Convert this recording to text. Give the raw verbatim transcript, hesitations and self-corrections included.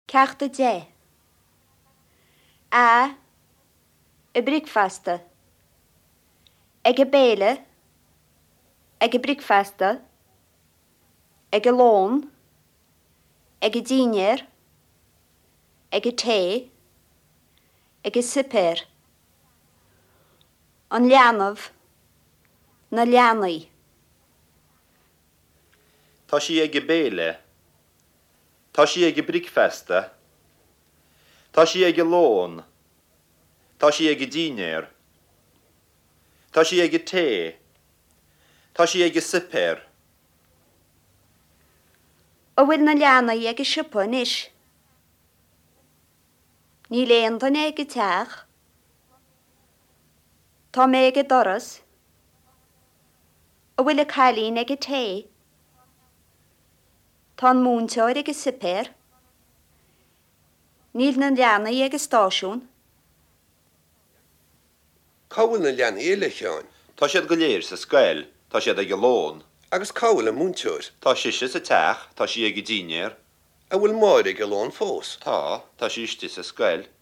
Ceachta dé. A y bricfasta. Ag y béle. Ag y bricfasta. Ag y lôn. Ag y dîner. Ag y te. Ag y sipr. An leanamh na leanaí. Tá sí ag béle. Tá sí ag bricfesta. Tá sí ag lôn. Tá sí ag dîner. Tá sí ag te. Tá sí ag sipr. A bhfuil na leanaí ag y sipa inis. Ní léon don ag y teach. Tá mé ag y doras. A bhfuil y cailín ag y te. Tá an múnteoir ag y sipr. Níl na leanaí ag y stáisiún. Cáhfuil na leanaí ile cheáin. Tá siad go léir sa scail. Tá siad ag lôn. Agus cáhfuil a múnteoir. Tá siise sa teach. Tá sí ag dîner. A bhfuil máir ag lón fós. Tá, tá sí iste sa scail.